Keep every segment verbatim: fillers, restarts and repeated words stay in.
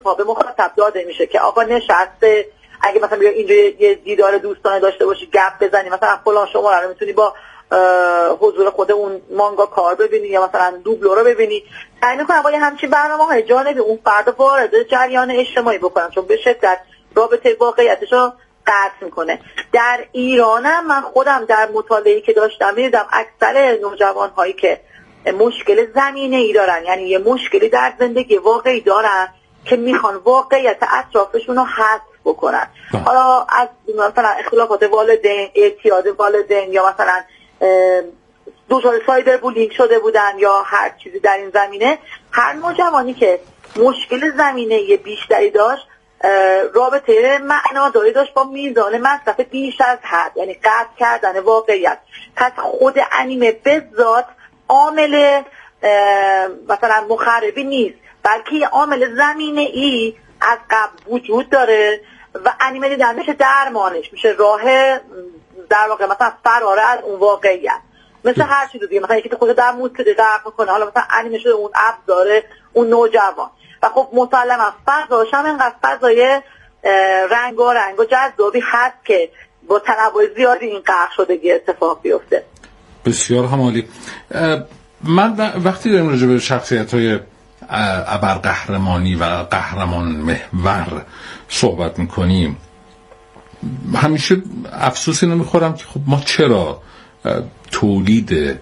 به مخاطب داده میشه که آقا نشسته، اگه مثلا بیا اینجا یه دیدار دوستانه داشته باشی گپ بزنی، مثلا فلان شماره رو میتونی با حضور خود اون مانگا کار ببینی یا مثلا دوبلو رو ببینی. سعی میکنم با یه همچین برنامه‌های جانبی اون فرد وارد جریان اجتماعی بکنم، چون به شدت رابطه واقعیتش رو قطع میکنه. در ایرانم من خودم در مطالعه‌ای که داشتم دیدم اکثر نوجوان‌هایی که مشکل زمینه‌ای دارن، یعنی یه مشکلی در زندگی واقعی دارن که میخوان واقعیت اطرافشون رو حذف بکنن. حالا از مثلا اختلافات والدین، اعتیاد والدین، یا مثلا دچار سایبر بولینگ شده بودن یا هر چیزی در این زمینه، هر نوجوانی که مشکل زمینه بیشتری داشت رابطه معناداری داشت با میزان مصرف بیش از حد، یعنی قطع کردن واقعیت. پس خود انیمه به ذات عامل مثلا مخربی نیست، بلکه یه عامل زمینه ای از قبل وجود داره و انیمه دیدن میشه درمانش، میشه راه در واقع مثلا فرار از اون واقعیت. مثل هر چیز دیگه، مثلا یکی که خود در موسیقی غرق میکنه، حالا مثلا انیمه شده اون ابزار اون نوجوان و خب مسلما فضاش هم اینقدر فضای رنگارنگ و جذابی هست که با تنوع زیادی این غرق شدگی اتفاق بیفته. بسیار همالی. من وقتی داریم راجع به شخصیت‌های ابرقهرمانی و قهرمان محور صحبت میکنیم همیشه افسوس اینو میخورم که خب ما چرا تولید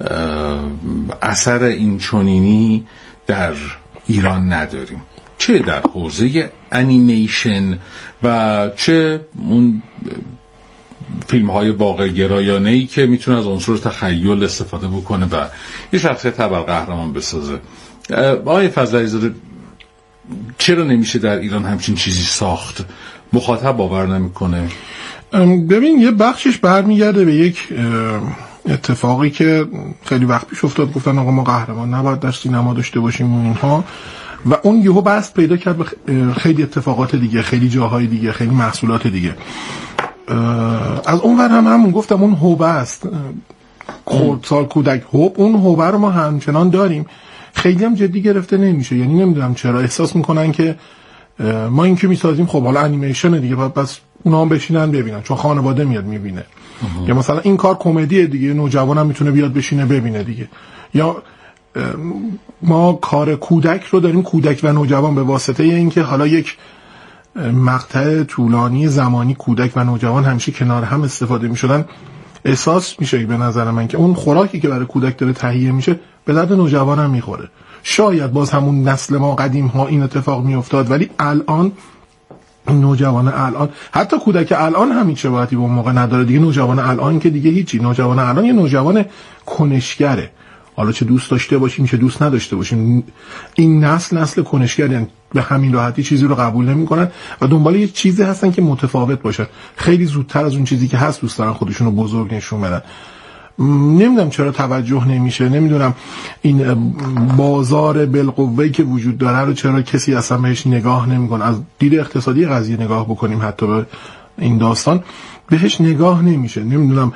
اثر این چنینی در ایران نداریم، چه در حوزه انیمیشن و چه اون فیلم های واقع گرایانه‌ای که میتونه از عنصر تخیل استفاده بکنه و یه شخصیت ابرقهرمان بسازه. آقای فضلی زاده، چرا نمیشه در ایران همچین چیزی ساخت؟ مخاطب باور نمیکنه. ببین یه بخشش برمیگرده به یک اتفاقی که خیلی وقت پیش افتاد، گفتن آقا ما قهرمان نباید در سینما داشته باشیم و اینها، و اون یهو بست پیدا کرد به خیلی اتفاقات دیگه، خیلی جاهای دیگه، خیلی محصولات دیگه. از اون ور هم همون گفتم اون هوبه است، خردسال کودک هوب، اون هوبه رو ما همچنان داریم، خیلی هم جدی گرفته نمیشه. یعنی نمیدونم چرا احساس میکنن که ما این که میسازیم خب حالا انیمیشن دیگه، بس اونا هم بشینن ببینن چون خانواده میاد میبینه، یا مثلا این کار کمدیه دیگه، نوجوان هم میتونه بیاد بشینه ببینه دیگه، یا ما کار کودک رو داریم، کودک و نوجوان، به واسطه این که حالا یک مقطع طولانی زمانی کودک و نوجوان همیشه کنار هم استفاده میشدن، احساس میشه به نظر من که اون خوراکی که برای کودک داره تهیه میشه به درد نوجوان هم میخوره. شاید باز همون نسل ما قدیم ها این اتفاق میافتاد، ولی الان نوجوان الان، حتی کودک الان هم هیچ شباهتی به اون موقع نداره دیگه. نوجوان الان که دیگه هیچی، نوجوان الان یه نوجوان کنشگره، حالا چه دوست داشته باشیم چه دوست نداشته باشیم، این نسل نسل کنشگرن، به همین راحتی چیزی رو قبول نمی‌کنن و دنبال یه چیزی هستن که متفاوت باشن، خیلی زودتر از اون چیزی که هست دوست دارن خودشون رو بزرگ نشون بدن. نمیدونم چرا توجه نمیشه، نمیدونم این بازار بالقوه‌ای که وجود داره رو چرا کسی اصلا بهش نگاه نمیکنه. از دید اقتصادی قضیه نگاه بکنیم حتی به این داستان بهش نگاه نمیشه. نمیدونم،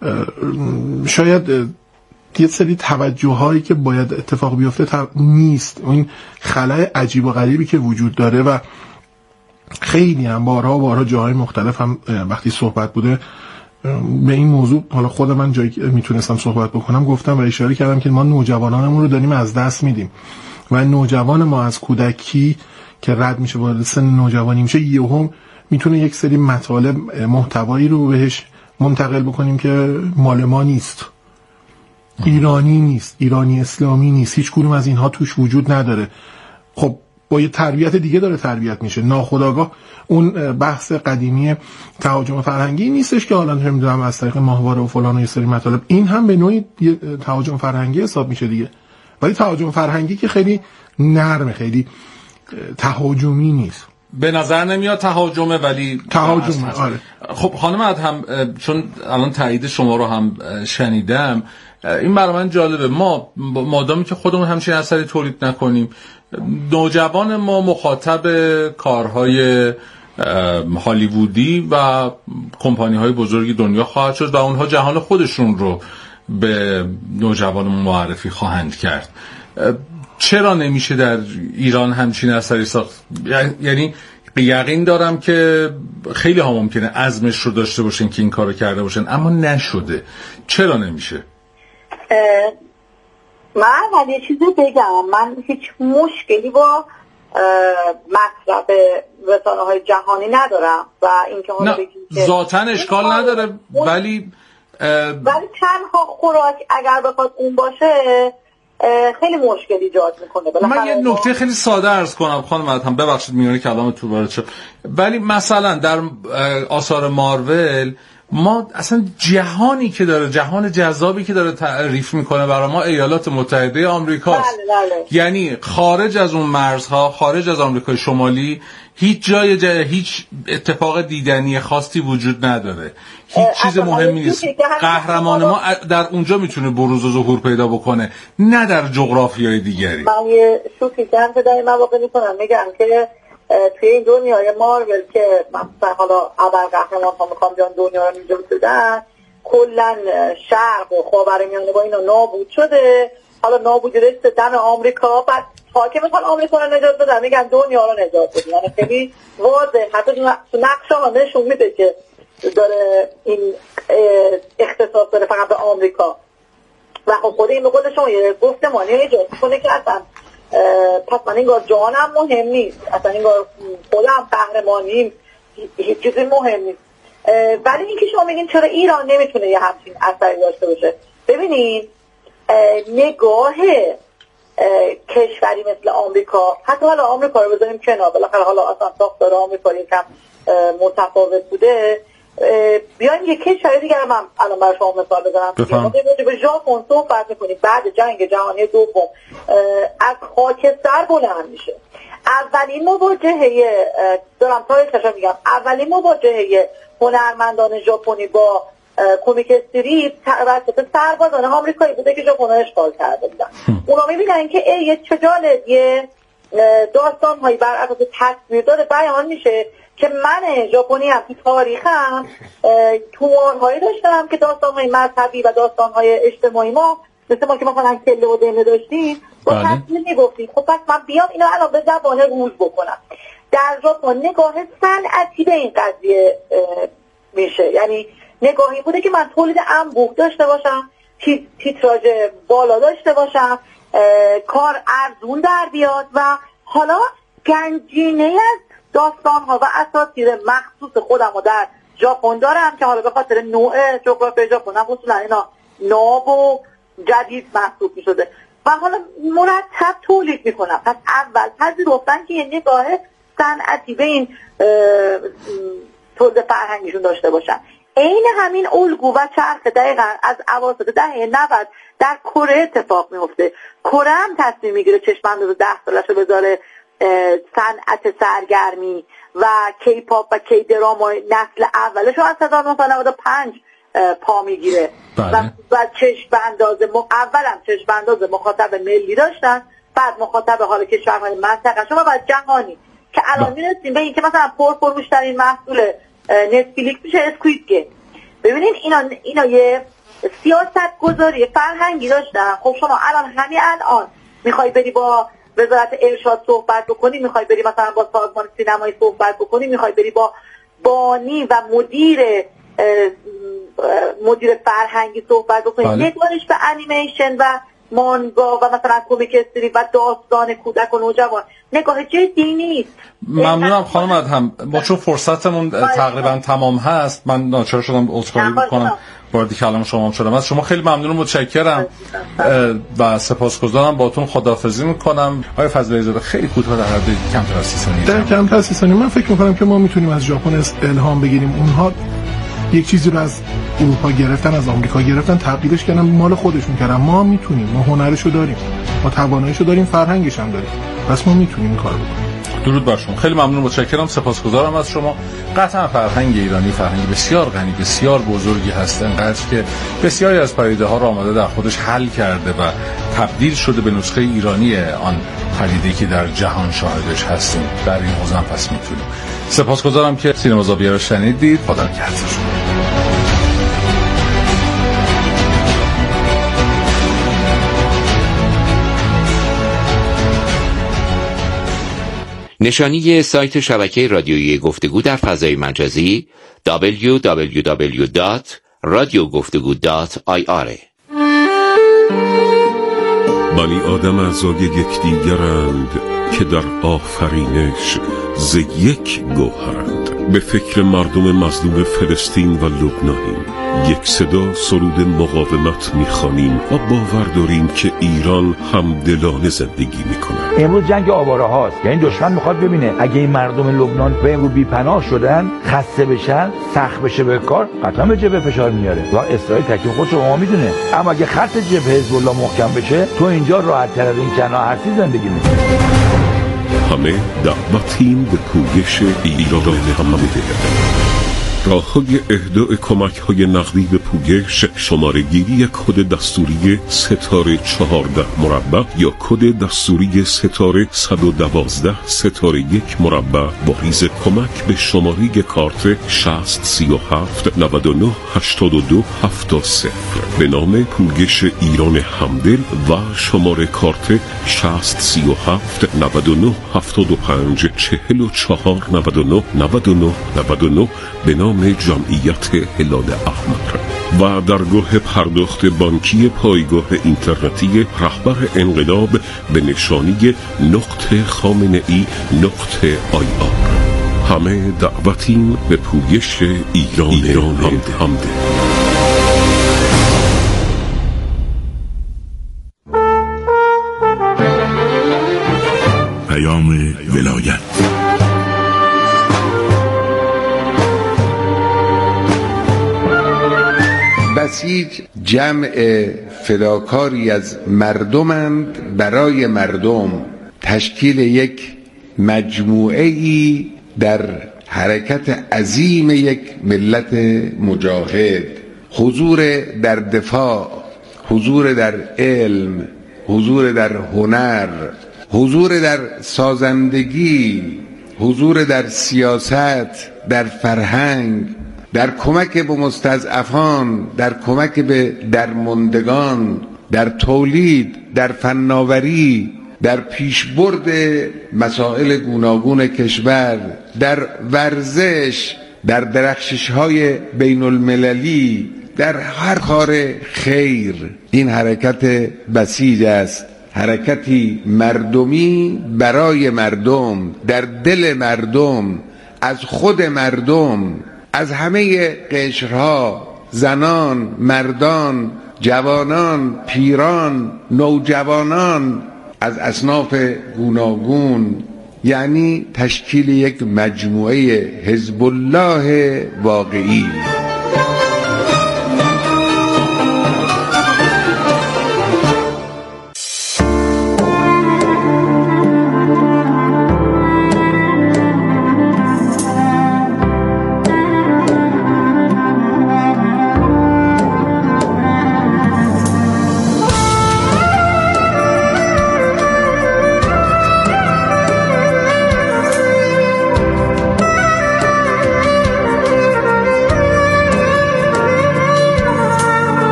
شاید یه سری توجه هایی که باید اتفاق بیفته تا... نیست، این خلأ عجیب و غریبی که وجود داره و خیلی هم بارها و بارها جاهای مختلف هم وقتی صحبت بوده به این موضوع، حالا خود من جایی که میتونستم صحبت بکنم گفتم و اشاره کردم که ما نوجوانانمون رو داریم از دست میدیم و نوجوان ما از کودکی که رد میشه وارد سن نوجوانی میشه، یهو میتونه یک سری مطالب محتوایی رو بهش منتقل بکنیم که مال ما نیست، ایرانی نیست، ایرانی اسلامی نیست، هیچ کدوم از اینها توش وجود نداره. خب با یه تربیت دیگه داره تربیت میشه، ناخودآگاه اون بحث قدیمی تهاجم فرهنگی نیستش که حالا نمیدونم از طریق ماهواره و فلان و یه سری مطالب، این هم به نوعی تهاجم فرهنگی حساب میشه دیگه، ولی تهاجم فرهنگی که خیلی نرمه، خیلی تهاجمی نیست. به نظر نمیاد تهاجمه ولی تهاجمه. آره. خب خانم ادهم، چون الان تایید شما رو هم شنیدم، این برای من جالبه. ما مادامی که خودمون همچین اثری تولید نکنیم، نوجوان ما مخاطب کارهای هالیوودی و کمپانی‌های بزرگی دنیا خواهد شد و اونها جهان خودشون رو به نوجوانمون معرفی خواهند کرد. چرا نمیشه در ایران همچین اثری ساخت؟ یعنی به یقین دارم که خیلی ها ممکنه عزمش رو داشته باشن که این کارو کرده باشن، اما نشده. چرا نمیشه؟ من یه چیزی بگم، من هیچ مشکلی با مطلب رسانه های جهانی ندارم و اینکه حالا بگیم که ذاتاً اشکال نداره، ولی ولی تنها خوراک اگر بخواد اون باشه خیلی مشکل ایجاد میکنه. من یه نکته خیلی ساده عرض کنم خانم ادهم، ببخشید میونه کلام تو وارد شد، ولی مثلا در آثار مارول ما اصلا جهانی که داره، جهان جذابی که داره تعریف میکنه برای ما ایالات متحده آمریکاست. بله بله. یعنی خارج از اون مرزها، خارج از آمریکای شمالی هیچ جای جای هیچ اتفاق دیدنی خاصی وجود نداره، هیچ چیز مهمی نیست. قهرمان ما در اونجا میتونه بروز و ظهور پیدا بکنه، نه در جغرافیای دیگری. من یه شوخی چند تا در مواقع میکنم، میگم که توی این دنیای مارول که مثلا حالا ابرقهرمان ها میخوام بیان دنیا رو نجات بدن، کلا شرق و خاورمیانه با اینا نابود شده، حالا نابودی رسید دم آمریکا، بعد حاکم میخوان آمریکا رو نجات بدن میگن دنیا رو نجات بدن. یعنی خیلی واضحه، حتی تو نقشه ها نشون میده که داره این اختصاص داره فقط به آمریکا و خب خود این به قول شما یه گفتمانی ایجاد کنه که اصلا پس من اینگار جانم مهم نیست، اصلا اینگار خودم قهرمانیم، هیچ چیزی مهم نیست. ولی اینکه شما میگین چرا ایران نمیتونه یه همچین اثری داشته باشه، ببینید نگاه کشوری مثل آمریکا، حتی حالا آمریکا رو بذاریم کنار، بالاخره حالا اصلا ساختار آمریکا یکم متفاوت بوده، بیایم یک کشور دیگر من الان برای شما مثال بزنم. ما به ژاپن صحبت میکنیم، بعد جنگ جهانی دوم از خاکستر بلند میشه. اولین مواجهه دارم تاریخش میگم، اولین مواجهه هنرمندان ژاپنی با کمیک استریپ توسط سربازان آمریکایی بوده که ژاپن رو اشغال کرده بودن. اونا میبینن که ای چه جالب، یه داستان هایی بر اساس تصویر داره بیان میشه که من ژاپنی هم تو تاریخم تومارهایی داشتم که داستان‌های مذهبی و داستان‌های اجتماعی ما مثل ما که مثلا کله و دمه داشتیم با تصویر میگفتیم. خب پس من بیام اینا الان به زبان روز بکنم. در ژاپن نگاه صنعتی به این قضیه میشه، یعنی نگاهی بوده که من تولید انبوه داشته باشم، تیتراژ بالا داشته باشم، کار ارزون در بیاد و حالا گنجینه از داستان ها و اساطیر مخصوص خودم رو در ژاپن دارم که حالا به خاطر نوع جغرافیای ژاپن هم اصولا اینا ناب و جدید محسوب می شده و حالا مرتب تولید می کنم. پس اول پذیرفتن که یه نگاه صنعتی به این تولید فرهنگیشون داشته باشن. عین همین الگو و چرخ دقیقا از اواسط دهه نود در کره اتفاق میفته. کره هم تصمیم میگیره چشم انداز ده سالشو بذاره صنعت سرگرمی و کی پاپ و کی دراما نسل اولش رو از هزار و نهصد و نود و پنج پا میگیره و, و چشم انداز اولم چشم انداز مخاطب ملی داشتن، بعد مخاطب حال کشورهای منطقه شما و جهانی که الان میرسیم به این که مثلا پرفروش‌ترین محصول نتفلیکس میشه اسکوید گیم. ببینید اینا اینا یه سیاست گذاری فرهنگی داشتن. خب شما الان همین الان میخوای بری با وزارت ارشاد صحبت بکنی، میخوای بری مثلا با سازمان سینمایی صحبت بکنی، میخوای بری با بانی و مدیر مدیر فرهنگی صحبت بکنی، نگاهش به انیمیشن و مانگا و مثلا کمیک استریپ و داستان کودک و نوجوان نگاه جدی نیست. ممنونم خانم ادهم، ما چون فرصتمون تقریبا تمام هست من ناچار شدم عذرخواهی بکنم وارد کلام شما شدم. از شما خیلی ممنون و متشکرم و سپاسگزارم، باهاتون خداحافظی میکنم. آقای فضلی زاده خیلی کوتاه در حد کمتر از سی ثانیه در کمتر از سی ثانیه من فکر میکنم که ما میتونیم از ژاپن الهام بگیریم. اونها یک چیزی رو از اروپا گرفتن، از آمریکا گرفتن، تبدیلش کردن مال خودشون کردن. ما میتونیم، ما هنرشو داریم، ما تواناییشو داریم، فرهنگش هم داریم، پس ما میتونیم این کارو بکنیم. درود بر شما، خیلی ممنون، متشکرم، سپاسگزارم از شما. قطعا فرهنگ ایرانی فرهنگ بسیار غنی، بسیار بزرگی هست، انقدر که بسیاری از پدیده ها رو آمده در خودش حل کرده و تبدیل شده به نسخه ایرانی آن پدیده‌ای که در جهان شاهدش هستیم. در این حوزه هم پس میتونیم. سپاسگزارم که سینما زاویه رو شنیدید. خدا نگهدار. نشانی سایت شبکه رادیویی گفتگو در فضای مجازی دبلیو دبلیو دبلیو دات رادیو گفتگو دات آی آر. بنی آدم اعضای یکدیگرند که در آفرینش ز یک گوهرند. به فکر مردم مظلوم فلسطین و لبنانیم، یک صدا سرود مقاومت میخوانیم و باور داریم که ایران همدلانه زندگی میکنه. امروز جنگ آواره هاست، یعنی دشمن میخواد ببینه اگه این مردم لبنان به امروز بی‌پناه شدن، خسته بشن، سخت بشه به کار، قطعا به جبهه فشار میاره و اسرائیل تکلیف خودش رو ما میدونه. اما اگه خط جبهه حزب الله محکم بشه، تو اینجا راحت تر از این کنار هستی زندگی میکنی. همه دعوتیم به پویش ایران همده. راه‌های اهدای کمک‌های نقدی به پویش، شماره گیری کد دستوری ستاره چهارده مربع یا کد دستوری ستاره صد و دوازده ستاره یک مربع با ریز کمک به شماره کارت شصت سی و هفت نود و نه هشتاد و دو هفتاد صفر به نام پویش ایران همدل و شماره کارت شصت سی و هفت نود و نه هفتاد و پنج چهل و چهار نود و نه نود و نه نود و نه به نام جمعیت هلال احمر و درگاه پرداخت بانکی پایگاه اینترنتی رهبر انقلاب به نشانی نقطه خامنه ای نقطه آی آر. همه دعوتیم به پویش ایران, ایران همده, همده. پیام ولایت. بسیج جمع فداکاری از مردمند برای مردم، تشکیل یک مجموعه ای در حرکت عظیم یک ملت مجاهد، حضور در دفاع، حضور در علم، حضور در هنر، حضور در سازندگی، حضور در سیاست، در فرهنگ، در کمک به مستضعفان، در کمک به درماندگان، در تولید، در فناوری، در پیشبرد مسائل گوناگون کشور، در ورزش، در درخشش‌های بین المللی، در هر کار خیر. این حرکت بسیج است، حرکتی مردمی برای مردم، در دل مردم، از خود مردم، از همه قشرها، زنان، مردان، جوانان، پیران، نوجوانان، از اصناف گوناگون، یعنی تشکیل یک مجموعه حزب الله واقعی.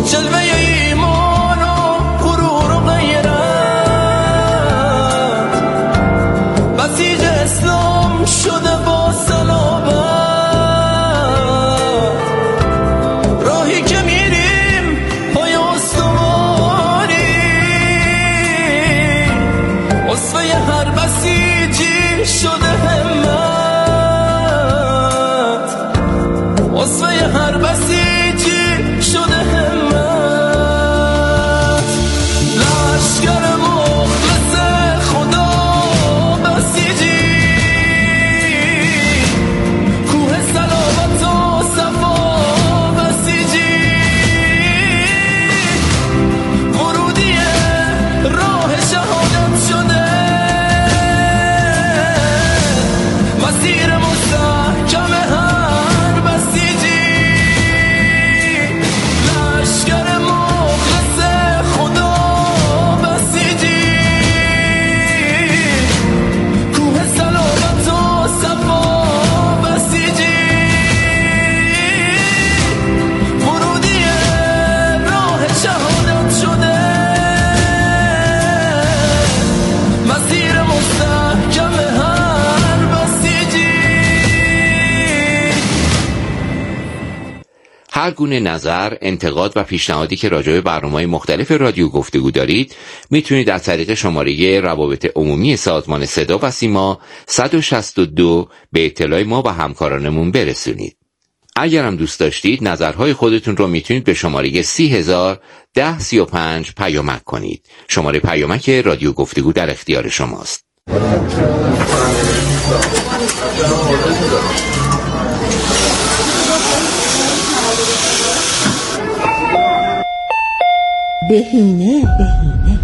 جلوه ایمان و غرور و غیرت بسیج اسلام شده با صلابت راهی که میریم پای استواری اصفه هر بسیجی شده همت اصفه هر بسیجی شده همت لشکر مخلص خدا بسیجی کوه صلابت و صفا بسیجی ورودی راه شهادت شده مسیر مستحکم هر بسیجی لشکر مخلص خدا بسیجی کوه صلابت و صفا بسیجی ورودی راه شهادت شده مسیر مستحکم هر بسیجی. هر گونه نظر، انتقاد و پیشنهادی که راجع به برنامه‌های مختلف رادیو گفتگو دارید میتونید از طریق شماره روابط عمومی سازمان صدا و سیما صد و شصت و دو به اطلاع ما و همکارانمون برسونید. اگر هم دوست داشتید نظرهای خودتون رو میتونید به شماره سی هزار ده سی و پنج پیامک کنید. شماره پیامک رادیو گفتگو در اختیار شماست. بهینه بهینه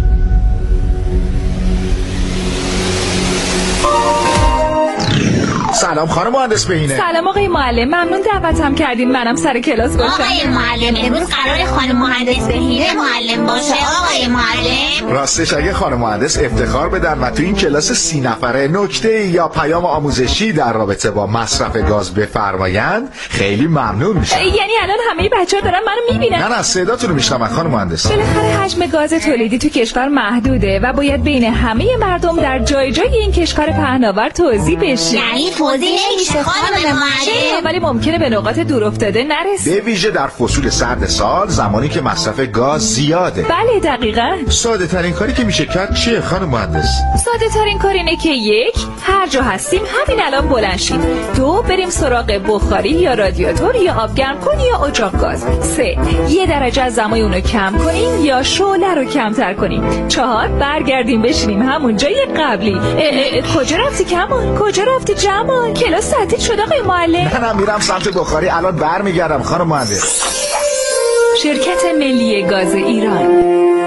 سلام خانم مهندس بهینه. سلام آقای معلم، ممنون دعوتم کردین منم سر کلاس باشم. آقای معلم امروز قرار خانم مهندس بهینه معلم باشه. آقای معلم راستش اگه خانم مهندس افتخار بدن و تو این کلاس سی نفره نکته یا پیام آموزشی در رابطه با مصرف گاز بفرمایند خیلی ممنون میشم. یعنی الان همه بچه‌ها دارن منو میبینن؟ نه نه صداتون رو میشنون خانم مهندس. بالاخره حجم گاز تولیدی تو کشور محدوده و باید بین همه مردم در جای جای این کشور پهناور توزیع بشه. یعنی توزیع نمیشه خانم معلم؟ ولی ممکنه به نقاط دور افتاده نرسه. به ویژه در فصول سرد سال زمانی که مصرف گاز زیاده. بله دقیقاً. ساده ترین کاری که میشه کرد چیه خانم مهندس؟ ساده ترین کار اینه که یک، هر جا هستیم همین الان بلند شیم. دو، بریم سراغ بخاری یا رادیاتور یا آب گرم کنی یا اجاق گاز. سه، یه درجه از دمای اونو کم کنیم یا شعله رو کمتر کنیم. چهار، برگردیم بشینیم همون جای قبلی. اه اه کجا رفتی کمال؟ کجا رفتی جمال؟ کلاس تعطیل شد آقای معلم. منم میرم سمت بخاری، الان برمیگردم خانم مهندس. شرکت ملی گاز ایران.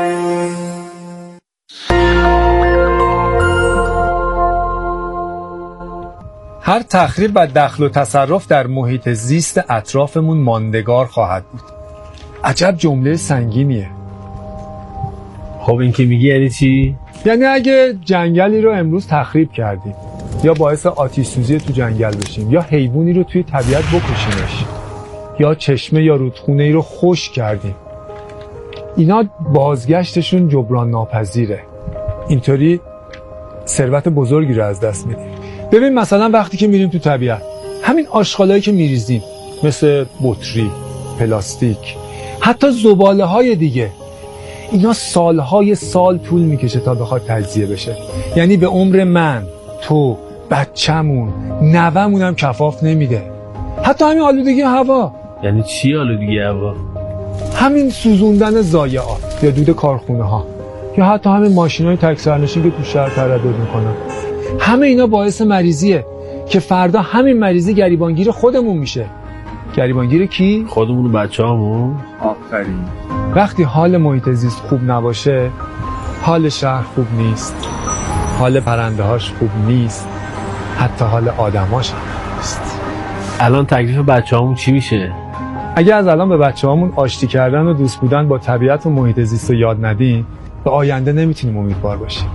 هر تخریب و دخل و تصرف در محیط زیست اطرافمون ماندگار خواهد بود. عجب جمله سنگینیه. خب این که میگی یعنی چی؟ یعنی اگه جنگلی رو امروز تخریب کردیم یا باعث آتش سوزی تو جنگل بشیم یا حیوانی رو توی طبیعت بکشیمش یا چشمه یا رودخونه‌ای رو خشک کردیم، اینا بازگشتشون جبران ناپذیره. اینطوری ثروت بزرگی رو از دست میدیم. ببین مثلا وقتی که میریم تو طبیعت، همین آشغالایی که میریزیم مثل بطری، پلاستیک، حتی زباله‌های دیگه، اینا سالهای سال طول میکشه تا بخواد تجزیه بشه. یعنی به عمر من، تو، بچه‌مون، نوه‌مون هم کفاف نمیده. حتی همین آلودگی هوا. یعنی چی آلودگی هوا؟ همین سوزوندن ضایعات یا دود کارخونه ها یا حتی همین ماشینای تک سرنشین که تو شهر تردد میکنن، همه اینا باعث مریضیه که فردا همین مریضی گریبانگیر خودمون میشه. گریبانگیر کی؟ خودمون و بچه‌هامون. آفرین. وقتی حال محیط زیست خوب نباشه، حال شهر خوب نیست، حال پرنده‌هاش خوب نیست، حتی حال آدماش هم نیست. الان تکلیف بچه‌هامون چی میشه؟ اگه از الان به بچه‌هامون آشتی کردن و دوست بودن با طبیعت و محیط زیست رو یاد ندیم، به آینده نمیتونیم امیدوار باشیم.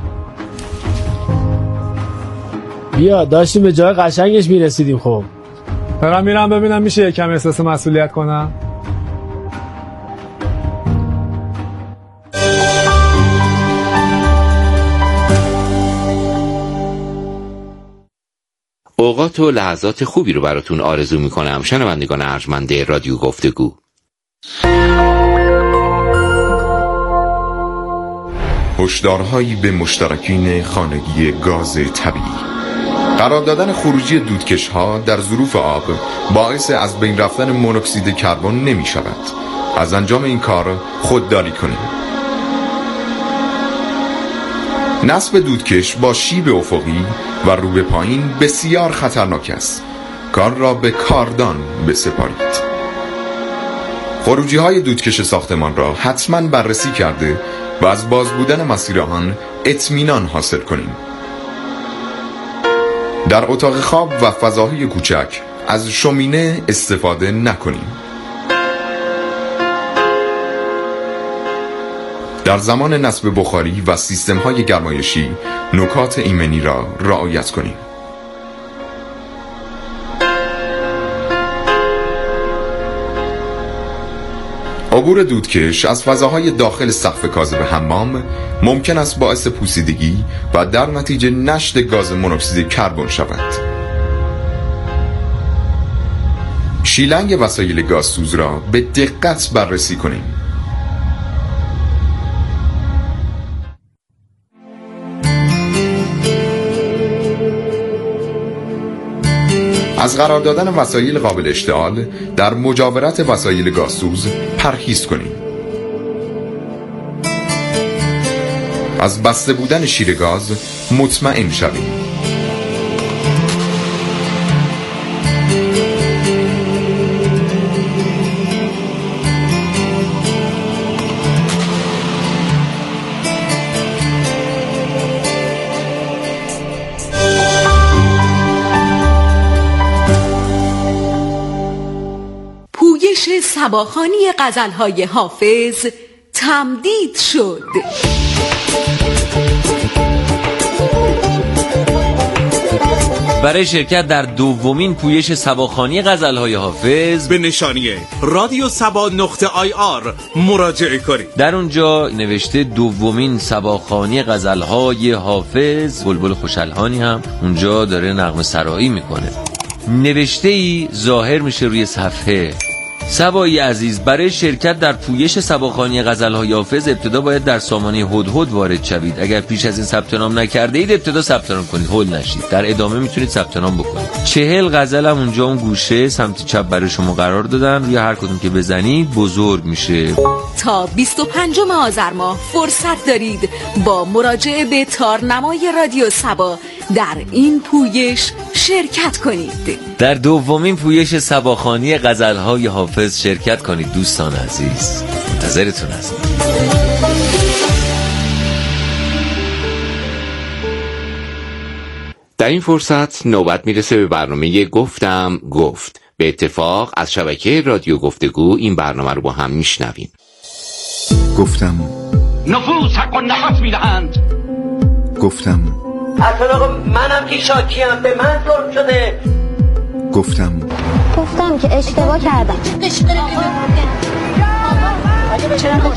بیا داشتیم به جای قشنگش میرسیدیم. خب برم میرم ببینم میشه یکم احساس مسئولیت کنم. اوقات و لحظات خوبی رو براتون آرزو میکنم شنوندگان ارجمند رادیو گفتگو. هشدارهایی به مشترکین خانگی گاز طبیعی. قرار دادن خروجی دودکش‌ها در ظروف آب باعث از بین رفتن مونوکسید کربن نمی شود. از انجام این کار خودداری کنیم. نصب دودکش با شیب افقی و رو به پایین بسیار خطرناک است. کار را به کاردان بسپارید. خروجی های دودکش ساختمان را حتما بررسی کرده و از باز بودن مسیر آن اطمینان حاصل کنیم. در اتاق خواب و فضاهای کوچک از شومینه استفاده نکنیم. در زمان نصب بخاری و سیستم های گرمایشی نکات ایمنی را رعایت کنیم. عبور دودکش از فضاهای داخل سقف کاذب حمام ممکن است باعث پوسیدگی و در نتیجه نشت گاز مونوکسید کربن شود. شیلنگ وسایل گازسوز را به دقت بررسی کنیم. از قرار دادن وسایل قابل اشتعال در مجاورت وسایل گازسوز پرهیز کنیم. از بسته بودن شیر گاز مطمئن شویم. سباخوانی غزل‌های حافظ تمدید شد. برای شرکت در دومین پویش سباخوانی غزل‌های حافظ به نشانی رادیو سبا نقطه آی آر مراجعه کنید. در اونجا نوشته دومین سباخوانی غزل‌های حافظ. بلبل خوشالهانی هم اونجا داره نغمه سرایی میکنه. نوشته ای ظاهر میشه روی صفحه. سبایی عزیز، برای شرکت در پویش سباخوانی غزل‌های حافظ ابتدا باید در سامانه هدهد وارد شوید. اگر پیش از این ثبت نام نکرده اید ابتدا ثبت نام کنید، هول نشید. در ادامه میتونید ثبت نام بکنید. چهل غزل هم اونجا اون گوشه سمت چپ برای شما قرار دادن. روی هر کدوم که بزنید بزرگ میشه. تا بیست و پنجم آذر ماه فرصت دارید با مراجعه به تارنمای رادیو سبا در این پویش شرکت کنید. در دومین پویش سباخوانی غزل‌های حافظ شرکت کنید دوستان عزیز. منتظرتون هستم. در این فرصت نوبت میرسه به برنامه گفتم گفت. به اتفاق از شبکه رادیو گفتگو این برنامه رو با هم میشنویم. گفتم نفوس حق و نفس میدهند. گفتم اصلا منم که شاکیم، به من ظلم شده. گفتم گفتم که اشتباه کردم. چرا به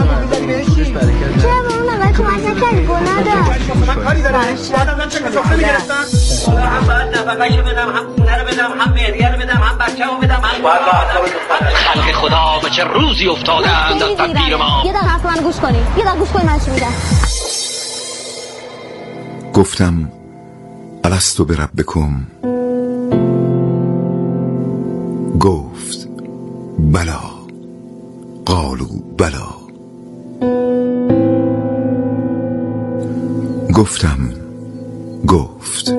اون اول کمک نکردی؟ گناه داشت. من کاری دارم. بعدم چه سفره میگرفتن؟ هم باید نفقه‌شو بدم، هم خونه رو بدم، هم مهریه رو بدم، هم بچه‌مو بدم، هم خلق خدا به چه روزی افتادند از تدبیر ما. یه دقیقه حرف من گوش کنی. یه دقیقه گوش کنی من چی میگم. گفتم الستو بربکم. گفت بلا. قالوا بلا. گفتم گفت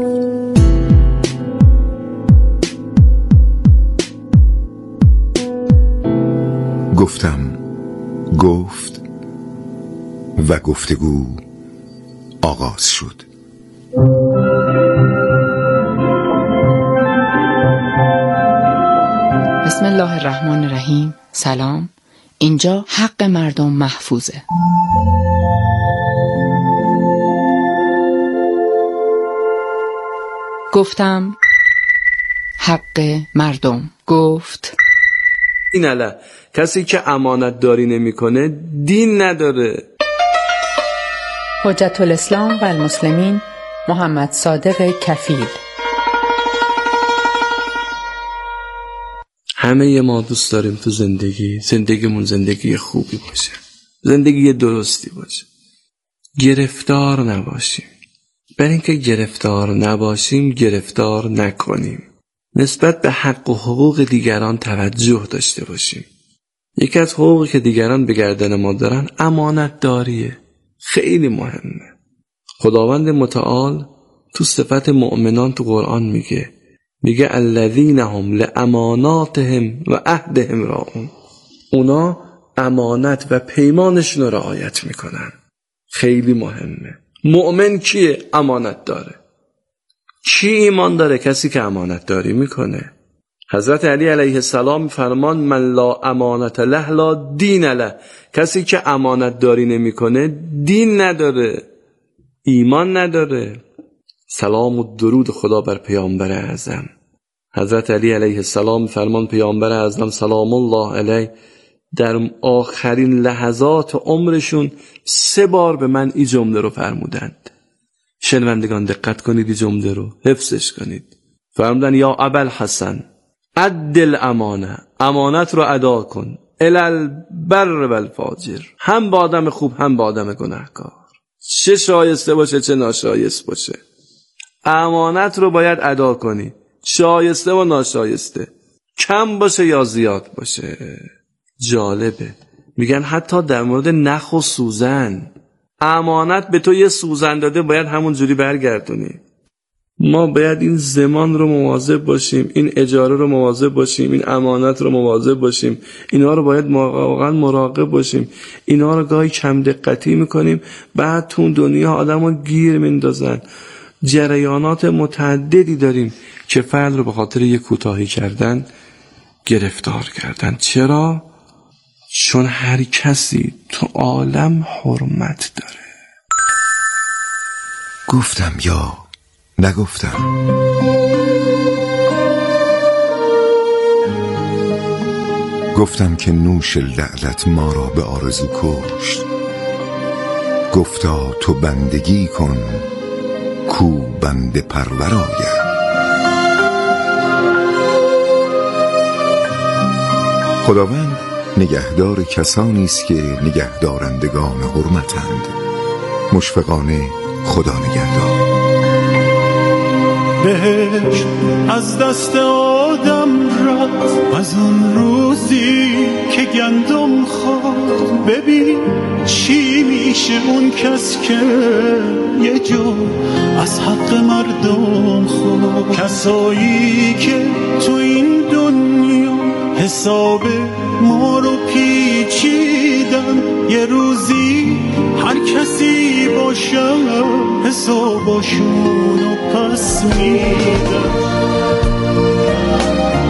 گفتم گفت و گفتگو آغاز شد. بسم الله الرحمن الرحیم. سلام. اینجا حق مردم محفوظه. گفتم حق مردم. گفت این اله کسی که امانت داری نمی کنه دین نداره. حجت الاسلام و المسلمین محمد صادق کفیل. همه ما دوست داریم تو زندگی زندگیمون زندگی خوبی باشه، زندگی درستی باشه، گرفتار نباشیم. برای اینکه گرفتار نباشیم گرفتار نکنیم، نسبت به حق و حقوق دیگران توجه داشته باشیم. یکی از حقوقی که دیگران به گردن ما دارن امانت داریه، خیلی مهمه. خداوند متعال تو صفت مؤمنان تو قرآن میگه میگه الذین هم لاماناتهم و عهدهم راعون، اونا امانت و پیمانشون رو رعایت میکنن. خیلی مهمه. مؤمن کیه؟ امانت داره. کی ایمان داره؟ کسی که امانت داری میکنه. حضرت علی علیه السلام فرمان من لا امانت له لا دین له، کسی که امانت داری نمیکنه دین نداره، ایمان نداره. سلام و درود خدا بر پیامبر اعظم. حضرت علی علیه السلام فرمان پیامبر اعظم سلام الله علیه در آخرین لحظات عمرشون سه بار به من این جمله رو فرمودند. شنوندگان دقت کنید، این جمله رو حفظش کنید. فرمودن یا ابوالحسن عدل امانه، امانت رو ادا کن، الالبر و الفاجر، هم با آدم خوب هم با آدم گناهکار، چه شایسته باشه چه ناشایست باشه، امانت رو باید ادا کنی، شایسته و ناشایسته، کم باشه یا زیاد باشه. جالبه، میگن حتی در مورد نخ و سوزن، امانت به تو یه سوزن داده باید همون جوری برگردونی. ما باید این زمان رو مواظب باشیم، این اجاره رو مواظب باشیم، این امانت رو مواظب باشیم، اینا رو باید واقعا مراقب باشیم. اینا رو گاهی کم دقتی میکنیم، بعد تو دنیا آدم رو گیر میندازن. جریانات متعددی داریم که فرد رو به خاطر یک کوتاهی کردن گرفتار کردن. چرا؟ چون هر کسی تو عالم حرمت داره. گفتم یا نگفتم؟ گفتم که نوش لعلت ما را به آرزو کشت. گفتا تو بندگی کن کو بنده پرور آید. خداوند نگهدار کسانی است که نگهدارندگان حرمتند. مشفقانه خدا نگهدار. بهشت از دست آدم رفت از اون روزی که گندم خورد. ببین چی میشه اون کس که یه جو از حق مردم خورد. کسایی که تو این دنیا حساب ما رو پیچیدن، یه روزی هر کسی باشه حساباشونو پس میدن.